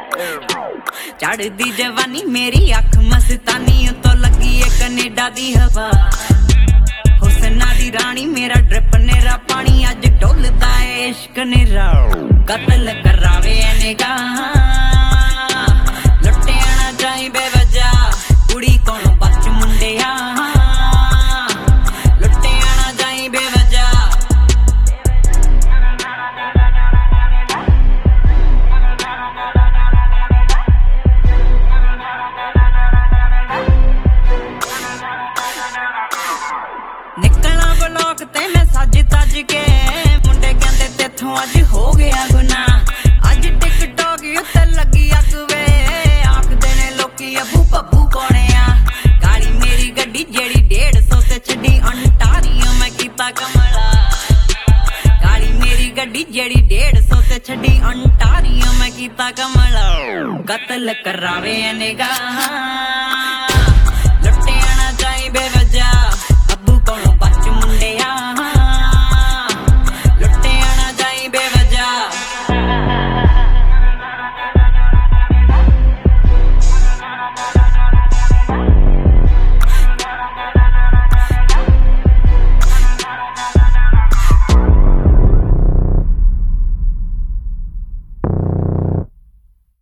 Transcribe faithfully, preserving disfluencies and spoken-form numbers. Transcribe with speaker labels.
Speaker 1: चढ़दी जवानी मेरी अख मस्तानी तो लगी है कनेडा दी हवा हुसना दी रानी मेरा ड्रिप नेरा पानी अज डोलदा है इश्क नेरा कतल करावे निगाह लुटिया ना जाई बेवजह कुड़ी कोलों बच मुंडिया लुटिया ना जाई बेवजह निकला ब्लॉक ते मैं सज तज के मुंडे कहंदे तेथों अज हो गया गुना अज टिकटॉक उत्ते लगी अग वे आखदे ने लोकी अबू पप्पू कोने आ काली मेरी गड्डी जेड़ी डेढ़ सौ ते छड्डी अंटारियो मैं कीता कमला काली मेरी गड्डी जेड़ी डेढ़ सौ ते छड्डी अंटारियो मैं कीता कमला कतल करावे निगाह